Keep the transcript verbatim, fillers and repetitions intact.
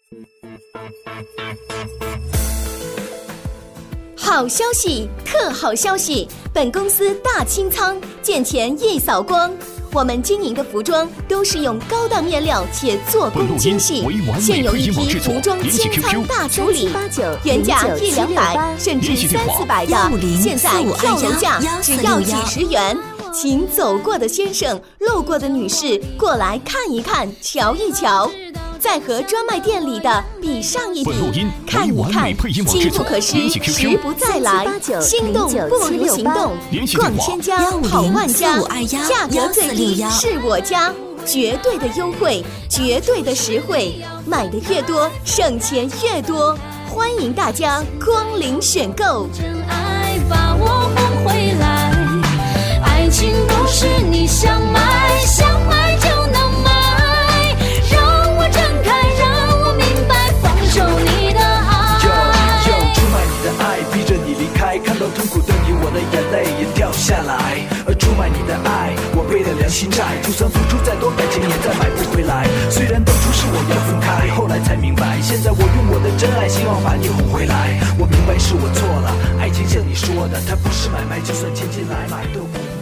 好消息，特好消息！本公司大清仓，见钱一扫光。我们经营的服装都是用高档面料且做工精细，现有一批服装清仓大处理，原价一两百甚至三四百的，现在跳楼价只要几十元。请走过的先生、路过的女士过来看一看、瞧一瞧，再和专卖店里的比上一比，看一看，机不可失，时不再来，心动不如行动，逛千家跑万家，价格最低是我家，绝对的优惠，绝对的实惠，买的越多，省钱越多，欢迎大家光临选购。 真爱把我哄回来，爱情不是你想买想买就能买，让我睁开，让我明白，放手你的爱。 又又出卖你的爱，逼着你离开，看到痛苦的你，我的眼泪也掉下来。而出卖你的爱，我背了良心债，就算付出再多感情，也再买不回来。虽然当初是我要分开，后来才明白，现在我用我的真爱，希望把你哄回来。我明白是我错了，爱情像你说的，它不是买卖，就算千金来买都不。